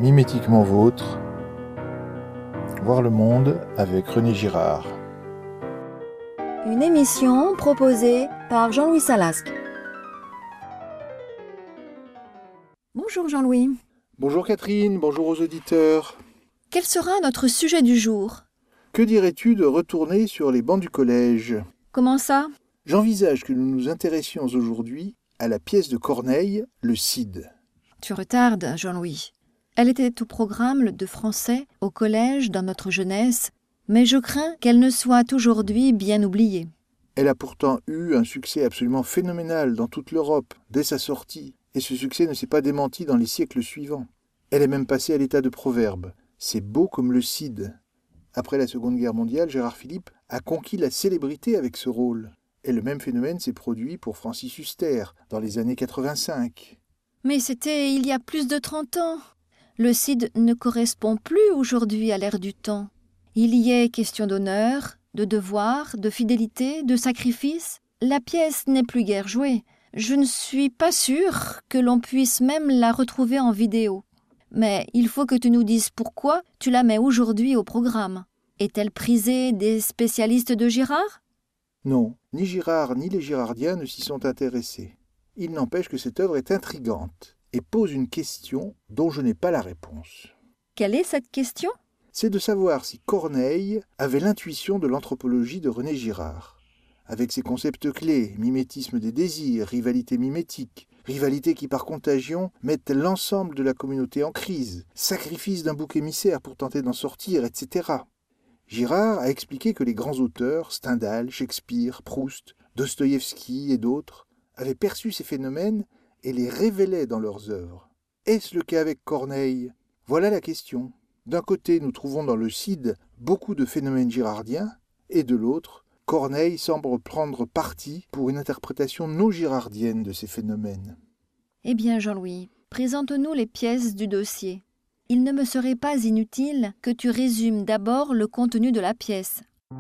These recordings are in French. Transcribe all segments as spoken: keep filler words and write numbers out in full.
Mimétiquement vôtre, voir le monde avec René Girard. Une émission proposée par Jean-Louis Salasque. Bonjour Jean-Louis. Bonjour Catherine, bonjour aux auditeurs. Quel sera notre sujet du jour ? Que dirais-tu de retourner sur les bancs du collège ? Comment ça ? J'envisage que nous nous intéressions aujourd'hui à la pièce de Corneille, le Cid. Tu retardes, Jean-Louis. Elle était au programme de français au collège dans notre jeunesse, mais je crains qu'elle ne soit aujourd'hui bien oubliée. Elle a pourtant eu un succès absolument phénoménal dans toute l'Europe dès sa sortie, et ce succès ne s'est pas démenti dans les siècles suivants. Elle est même passée à l'état de proverbe. C'est beau comme le Cid. Après la Seconde Guerre mondiale, Gérard Philipe a conquis la célébrité avec ce rôle. Et le même phénomène s'est produit pour Francis Huster dans les années quatre-vingt-cinq. Mais c'était il y a plus de trente ans. Le Cid ne correspond plus aujourd'hui à l'ère du temps. Il y est question d'honneur, de devoir, de fidélité, de sacrifice. La pièce n'est plus guère jouée. Je ne suis pas sûre que l'on puisse même la retrouver en vidéo. Mais il faut que tu nous dises pourquoi tu la mets aujourd'hui au programme. Est-elle prisée des spécialistes de Girard ? Non, ni Girard ni les Girardiens ne s'y sont intéressés. Il n'empêche que cette œuvre est intrigante et pose une question dont je n'ai pas la réponse. Quelle est cette question ? C'est de savoir si Corneille avait l'intuition de l'anthropologie de René Girard. Avec ses concepts clés, mimétisme des désirs, rivalité mimétique, rivalité qui par contagion mettent l'ensemble de la communauté en crise, sacrifice d'un bouc émissaire pour tenter d'en sortir, et cetera. Girard a expliqué que les grands auteurs, Stendhal, Shakespeare, Proust, Dostoïevski et d'autres, avaient perçu ces phénomènes et les révélaient dans leurs œuvres. Est-ce le cas avec Corneille ? Voilà la question. D'un côté, nous trouvons dans le Cid beaucoup de phénomènes girardiens, et de l'autre, Corneille semble prendre parti pour une interprétation non girardienne de ces phénomènes. Eh bien, Jean-Louis, présente-nous les pièces du dossier. Il ne me serait pas inutile que tu résumes d'abord le contenu de la pièce.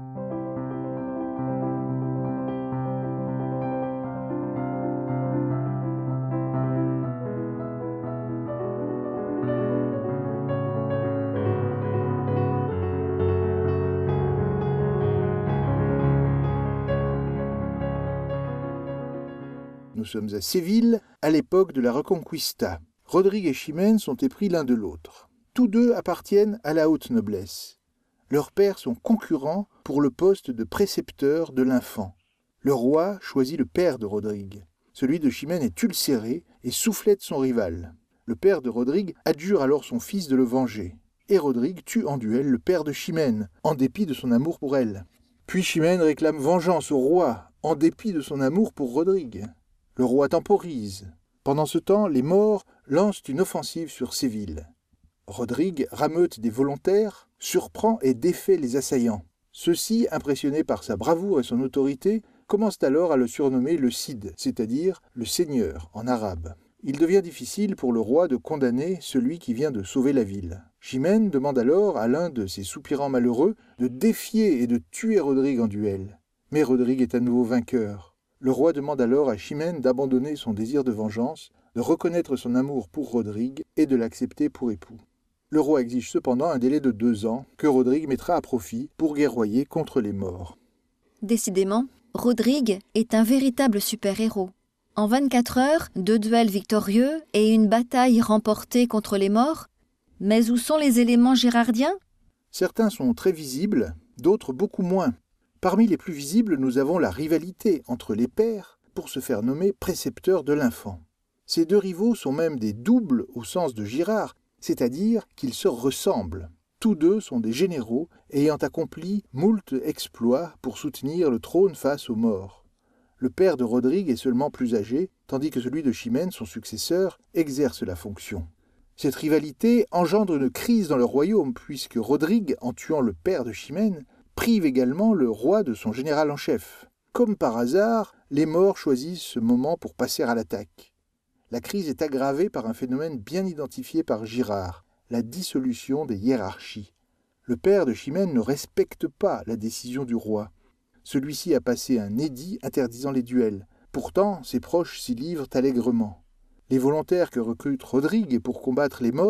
Nous sommes à Séville, à l'époque de la Reconquista. Rodrigue et Chimène sont épris l'un de l'autre. Tous deux appartiennent à la haute noblesse. Leurs pères sont concurrents pour le poste de précepteur de l'infant. Le roi choisit le père de Rodrigue. Celui de Chimène est ulcéré et soufflette son rival. Le père de Rodrigue adjure alors son fils de le venger. Et Rodrigue tue en duel le père de Chimène, en dépit de son amour pour elle. Puis Chimène réclame vengeance au roi, en dépit de son amour pour Rodrigue. Le roi temporise. Pendant ce temps, les Maures lancent une offensive sur Séville. Rodrigue rameute des volontaires, surprend et défait les assaillants. Ceux-ci, impressionnés par sa bravoure et son autorité, commencent alors à le surnommer le Cid, c'est-à-dire le seigneur en arabe. Il devient difficile pour le roi de condamner celui qui vient de sauver la ville. Chimène demande alors à l'un de ses soupirants malheureux de défier et de tuer Rodrigue en duel. Mais Rodrigue est à nouveau vainqueur. Le roi demande alors à Chimène d'abandonner son désir de vengeance, de reconnaître son amour pour Rodrigue et de l'accepter pour époux. Le roi exige cependant un délai de deux ans que Rodrigue mettra à profit pour guerroyer contre les Maures. Décidément, Rodrigue est un véritable super-héros. En vingt-quatre heures, deux duels victorieux et une bataille remportée contre les Maures. Mais où sont les éléments girardiens ? Certains sont très visibles, d'autres beaucoup moins. Parmi les plus visibles, nous avons la rivalité entre les pères pour se faire nommer précepteur de l'infant. Ces deux rivaux sont même des doubles au sens de Girard, c'est-à-dire qu'ils se ressemblent. Tous deux sont des généraux ayant accompli moult exploits pour soutenir le trône face aux Maures. Le père de Rodrigue est seulement plus âgé, tandis que celui de Chimène, son successeur, exerce la fonction. Cette rivalité engendre une crise dans le royaume, puisque Rodrigue, en tuant le père de Chimène, prive également le roi de son général en chef. Comme par hasard, les Maures choisissent ce moment pour passer à l'attaque. La crise est aggravée par un phénomène bien identifié par Girard, la dissolution des hiérarchies. Le père de Chimène ne respecte pas la décision du roi. Celui-ci a passé un édit interdisant les duels. Pourtant, ses proches s'y livrent allègrement. Les volontaires que recrute Rodrigue pour combattre les Maures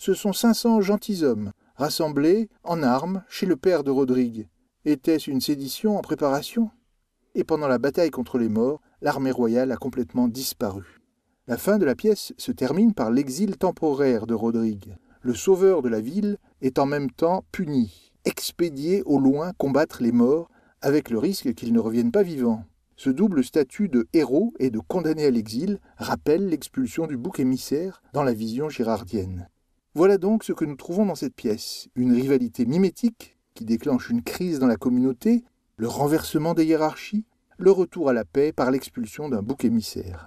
Ce sont cinq cents gentilshommes, rassemblés en armes chez le père de Rodrigue. Était-ce une sédition en préparation? Et pendant la bataille contre les morts, l'armée royale a complètement disparu. La fin de la pièce se termine par l'exil temporaire de Rodrigue. Le sauveur de la ville est en même temps puni, expédié au loin combattre les morts, avec le risque qu'ils ne reviennent pas vivants. Ce double statut de héros et de condamné à l'exil rappelle l'expulsion du bouc émissaire dans la vision girardienne. Voilà donc ce que nous trouvons dans cette pièce, une rivalité mimétique qui déclenche une crise dans la communauté, le renversement des hiérarchies, le retour à la paix par l'expulsion d'un bouc émissaire.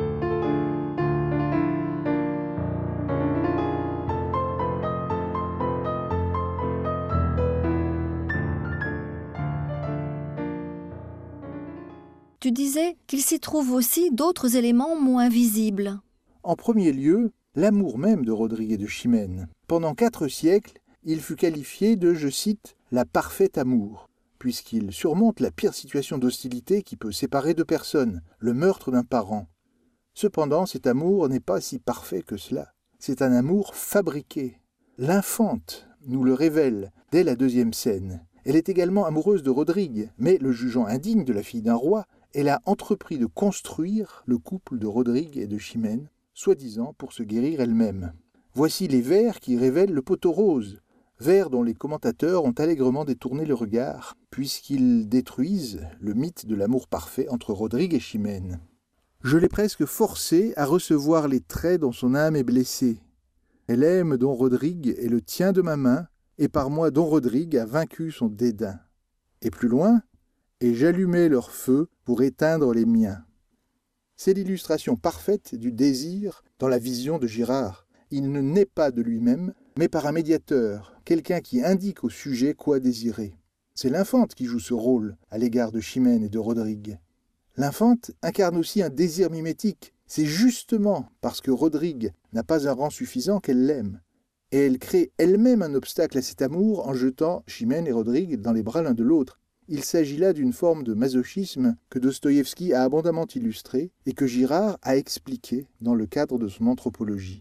Tu disais qu'il s'y trouve aussi d'autres éléments moins visibles. En premier lieu, l'amour même de Rodrigue et de Chimène. Pendant quatre siècles, il fut qualifié de, je cite, « la parfaite amour », puisqu'il surmonte la pire situation d'hostilité qui peut séparer deux personnes, le meurtre d'un parent. Cependant, cet amour n'est pas si parfait que cela. C'est un amour fabriqué. L'infante nous le révèle dès la deuxième scène. Elle est également amoureuse de Rodrigue, mais le jugeant indigne de la fille d'un roi, elle a entrepris de construire le couple de Rodrigue et de Chimène, soi-disant pour se guérir elle-même. Voici les vers qui révèlent le poteau rose, vers dont les commentateurs ont allègrement détourné le regard, puisqu'ils détruisent le mythe de l'amour parfait entre Rodrigue et Chimène. Je l'ai presque forcée à recevoir les traits dont son âme est blessée. Elle aime dont Rodrigue et le tient de ma main, et par moi dont Rodrigue a vaincu son dédain. Et plus loin, et j'allumai leur feu pour éteindre les miens. C'est l'illustration parfaite du désir dans la vision de Girard. Il ne naît pas de lui-même, mais par un médiateur, quelqu'un qui indique au sujet quoi désirer. C'est l'infante qui joue ce rôle à l'égard de Chimène et de Rodrigue. L'infante incarne aussi un désir mimétique. C'est justement parce que Rodrigue n'a pas un rang suffisant qu'elle l'aime. Et elle crée elle-même un obstacle à cet amour en jetant Chimène et Rodrigue dans les bras l'un de l'autre. Il s'agit là d'une forme de masochisme que Dostoïevski a abondamment illustré et que Girard a expliqué dans le cadre de son anthropologie.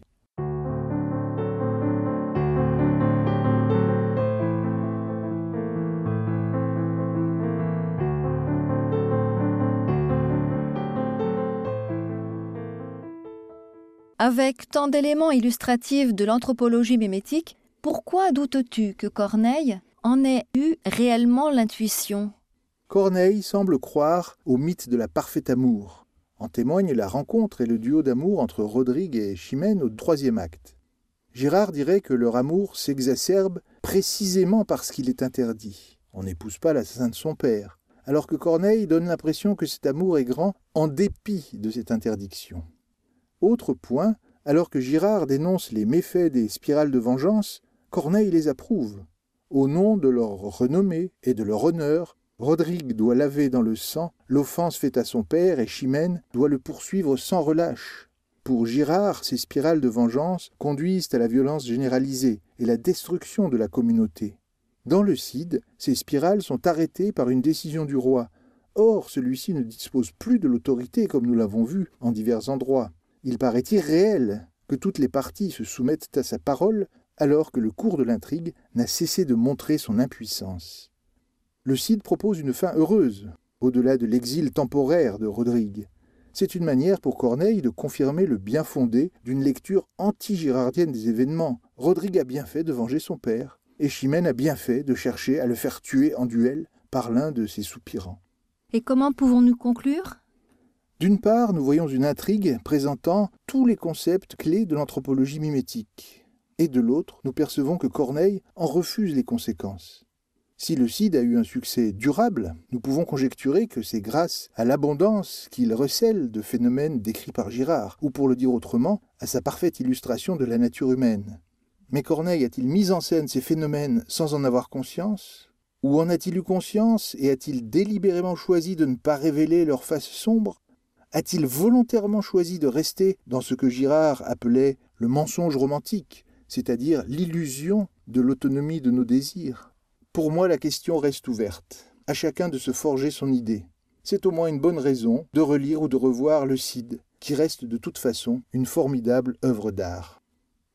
Avec tant d'éléments illustratifs de l'anthropologie mimétique, pourquoi doutes-tu que Corneille en ait eu réellement l'intuition? Corneille semble croire au mythe de la parfaite amour. En témoigne la rencontre et le duo d'amour entre Rodrigue et Chimène au troisième acte. Girard dirait que leur amour s'exacerbe précisément parce qu'il est interdit. On n'épouse pas l'assassin de son père, alors que Corneille donne l'impression que cet amour est grand en dépit de cette interdiction. Autre point, alors que Girard dénonce les méfaits des spirales de vengeance, Corneille les approuve. Au nom de leur renommée et de leur honneur, Rodrigue doit laver dans le sang l'offense faite à son père et Chimène doit le poursuivre sans relâche. Pour Girard, ces spirales de vengeance conduisent à la violence généralisée et la destruction de la communauté. Dans le Cid, ces spirales sont arrêtées par une décision du roi. Or, celui-ci ne dispose plus de l'autorité comme nous l'avons vu en divers endroits. Il paraît irréel que toutes les parties se soumettent à sa parole alors que le cours de l'intrigue n'a cessé de montrer son impuissance. Le Cid propose une fin heureuse, au-delà de l'exil temporaire de Rodrigue. C'est une manière pour Corneille de confirmer le bien fondé d'une lecture anti-girardienne des événements. Rodrigue a bien fait de venger son père, et Chimène a bien fait de chercher à le faire tuer en duel par l'un de ses soupirants. Et comment pouvons-nous conclure ? D'une part, nous voyons une intrigue présentant tous les concepts clés de l'anthropologie mimétique. Et de l'autre, nous percevons que Corneille en refuse les conséquences. Si le Cid a eu un succès durable, nous pouvons conjecturer que c'est grâce à l'abondance qu'il recèle de phénomènes décrits par Girard, ou pour le dire autrement, à sa parfaite illustration de la nature humaine. Mais Corneille a-t-il mis en scène ces phénomènes sans en avoir conscience ? Ou en a-t-il eu conscience et a-t-il délibérément choisi de ne pas révéler leur face sombre ? A-t-il volontairement choisi de rester dans ce que Girard appelait le mensonge romantique, c'est-à-dire l'illusion de l'autonomie de nos désirs ? Pour moi, la question reste ouverte. À chacun de se forger son idée. C'est au moins une bonne raison de relire ou de revoir le Cid, qui reste de toute façon une formidable œuvre d'art.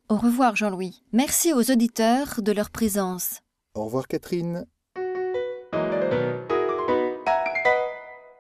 Au revoir Jean-Louis. Merci aux auditeurs de leur présence. Au revoir Catherine.